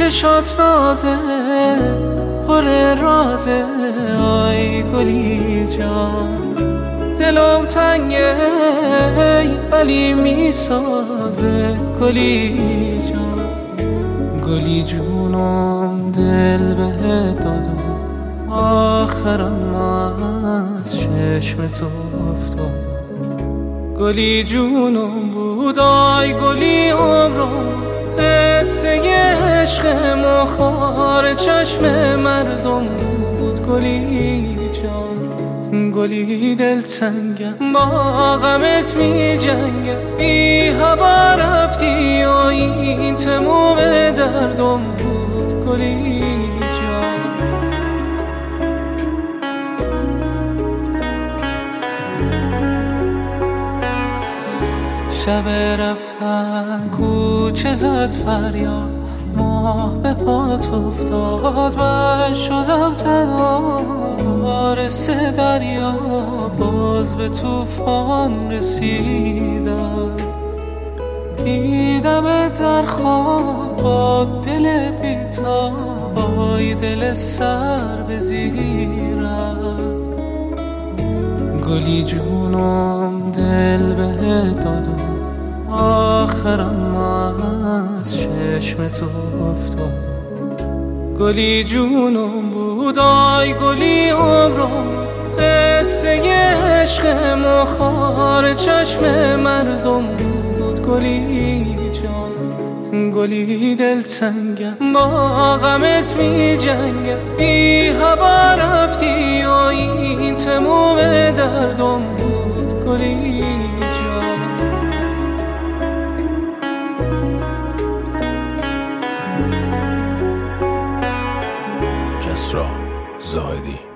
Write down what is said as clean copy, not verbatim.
چشات نازه پر رازه، آی گلی جان دلم تنگه ولی میسازه گلی جان. گلی جونم دل بهت دادم، آخرم از چشم تو افتادم. گلی جونم بود آی گلی عمرم، قصه عشق مخار چشم مردم بود گلی جان. گلی دلتنگم با غمت می جنگم، بی هوا رفتی و این تموم دردم بود گلی جان. شب رفتن کوچه زد فریاد، ماه به پات افتاد و شدم تنها. وارث دریا باز به طوفان رسیدم، دیدم در خواب با دل بی‌تاب، آی دل سر به زیرم. گلی جونم دل بهت دادم، آخرم از چشم تو افتادم. گلی جونم بود آی گلی عمرم، قصه عشق مخار چشم مردم بود گلی جان. گلی دلتنگم با غمت می جنگم، بی هوا رفتی و این تموم دردم بود گلی جان. کسری زاهدی.